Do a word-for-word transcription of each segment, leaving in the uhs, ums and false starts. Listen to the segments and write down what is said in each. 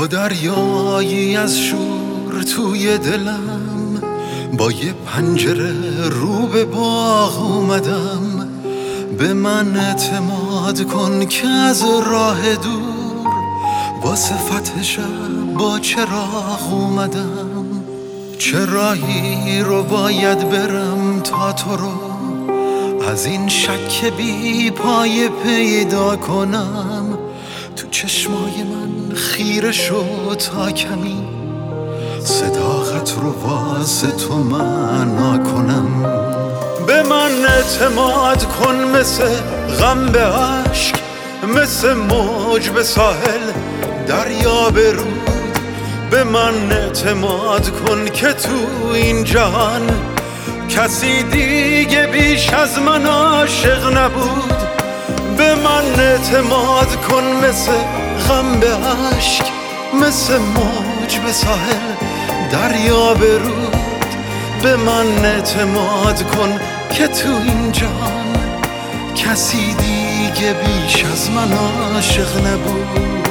با دریایی از شور توی دلم، با یه پنجره رو به باغ اومدم. به من اعتماد کن که از راه دور با صفت شب با چراغ اومدم. چه راهی رو باید برم تا تو رو از این شک بی پای پیدا کنم. تو چشمای من خیره شو تا کمی صداقت رو واسه تو معنا کنم. به من اعتماد کن مثل غم به عشق، مثل موج به ساحل دریا به رود. به من اعتماد کن که تو این جهان کسی دیگه بیش از من عاشق نبود. به من اعتماد کن مثل غم به عشق، مثل موج به ساحل دریا به رود. به من اعتماد کن که تو این جهان کسی دیگه بیش از من عاشق نبود.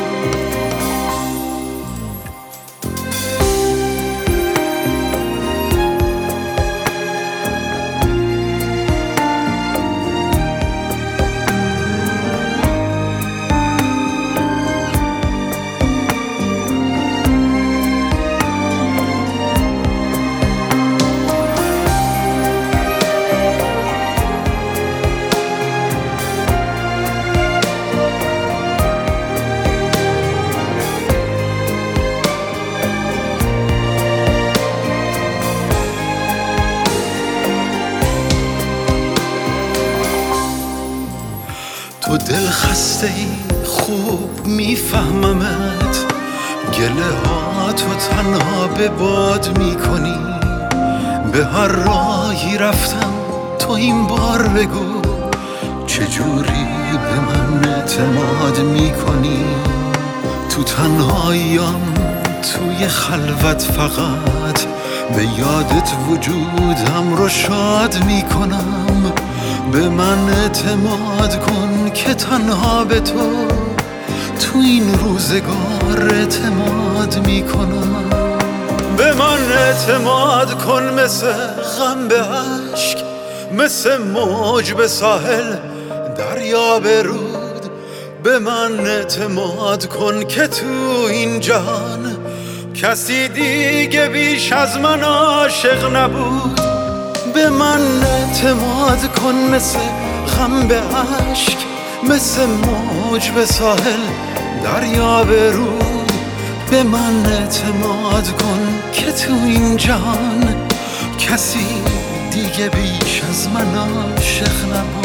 تو دل خسته ای خوب میفهممت، گله ها تو تنها به باد میکنی. به هر راهی رفتم تو این بار بگو چجوری به من اعتماد میکنی. تو تنهاییم توی خلوت فقط به یادت وجودم رو شاد میکنم. به من اعتماد کن که تنها به تو تو این روزگار اعتماد میکنم. به من اعتماد کن مثل غم به عشق، مثل موج به ساحل دریا به رود. به من اعتماد کن که تو این جهان کسی دیگه بیش از من عاشق نبود. به من اعتماد کن مثل غم به عشق، مثل موج به ساحل دریا به رود. به من اعتماد کن که تو این جهان کسی دیگه بیش از من عاشق نبود.